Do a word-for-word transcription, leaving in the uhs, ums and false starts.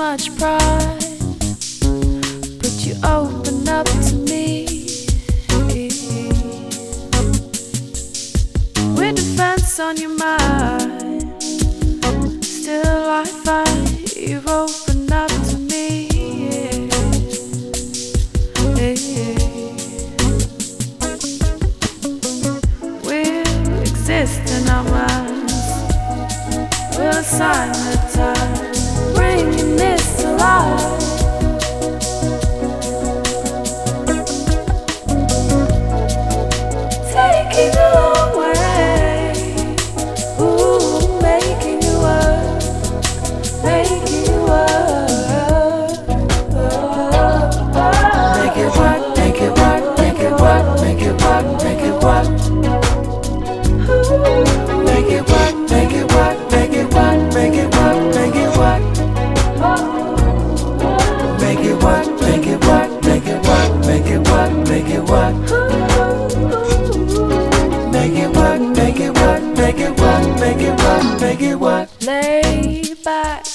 much pride, but you open up to me with defense on your mind. Still I find you open up to me. We'll exist in our minds. We'll assign the time, bringing this to life. Taking a long way, ooh, making you work, making you work. Make it work, make it work, make it work, make it work, make it work. Make it work, make it work, make it work, make it work, make it work. Make it work, make it work, make it work, make it work, make it work. Make it work, make it work, make it work, make it work, make it work. Lay back.